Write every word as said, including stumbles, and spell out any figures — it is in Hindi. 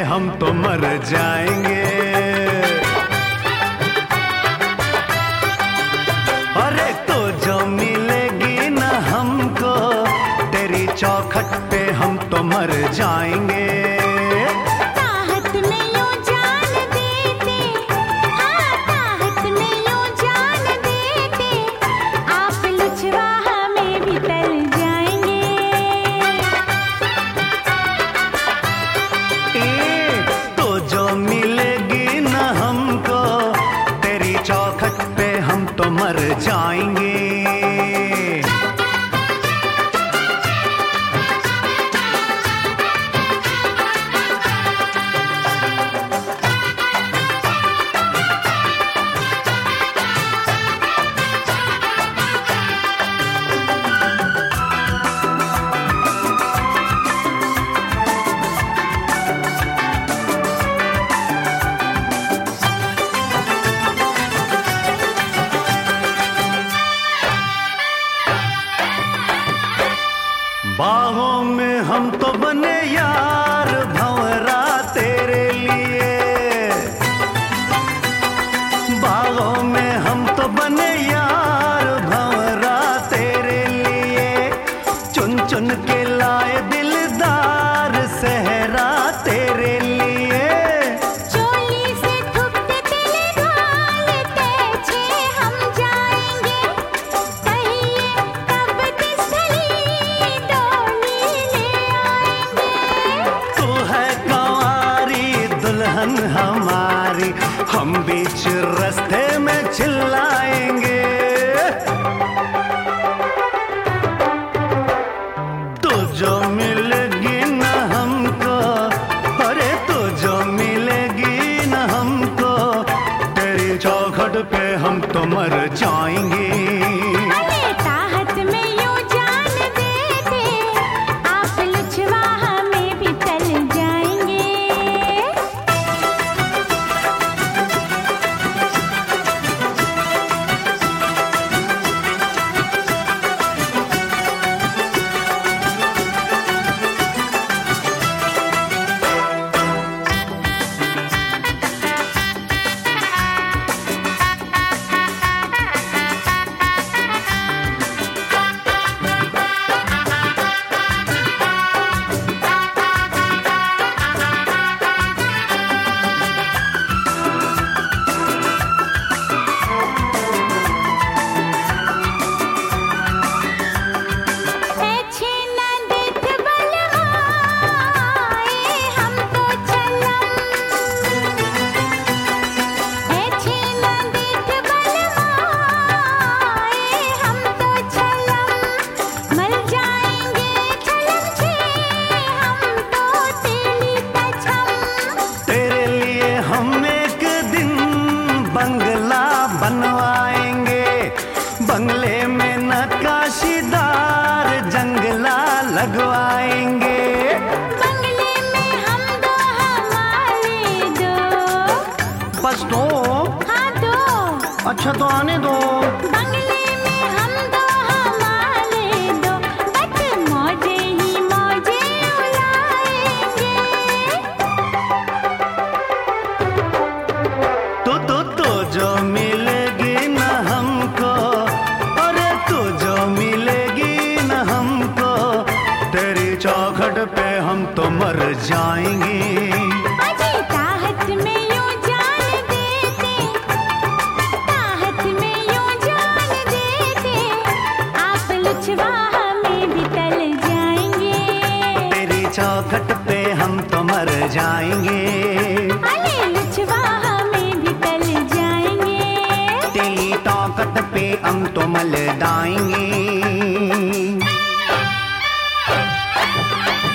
हम तो मर जाएंगे। अरे तो जो मिलेगी ना हमको तेरी चौखट पे हम तो मर जाएंगे। ताहत में यूं जान देते, हाँ ताहत में यूं जान देते, आप लुचवा हमें भी तल जाएंगे। ए, तो जो मिलेगी ना हमको तेरी चौखट पे हम तो मर जाएंगे। बाहों में हम तो बने यार भंवरा तेरे लिए, बाहों में हम तो बने यार भंवरा तेरे लिए, चुन चुन के लाए दिलदार सहरा तेरे लिए। चोली से थुपते तेरे घालते छे हम जाएंगे, कहिए कब किसली डोली ले आएंगे। तू है कंवारी दुल्हन हमारी, हम बीच रास्ते में चिल्लाएंगे। तू जो मिलेगी ना हमको, अरे तू जो मिलेगी ना हमको तेरी चौखट पे हम तो मर जाएंगे। अरे ताहत में यूं जान देते, आप लुचवा हमें भी तल जाएंगे। बनवाएंगे बंगले में नक्काशीदार जंगला लगवाएंगे। बंगले में हम दो हमारे दो, बस दो? हाँ दो। अच्छा तो आने दो। बंगले में हम दो हमारे दो, बस मौजे ही मौजे उड़ाएंगे। तो तो तो जो मिलेगी ना हमको, अरे तू जो मिलेगी ना हमको तेरी चौखट पे हम तो मर जाएंगे। अजी ताहत में यूं जान देते, ताहत में यूं जान देते, आप लुचवा हमें भी तल जाएंगे। तेरी चौखट पे हम तो मर जाएंगे। अरे लुचवा हमें भी तल जाएंगे। तेरी चौखट पे हम तो मल दाएंगे।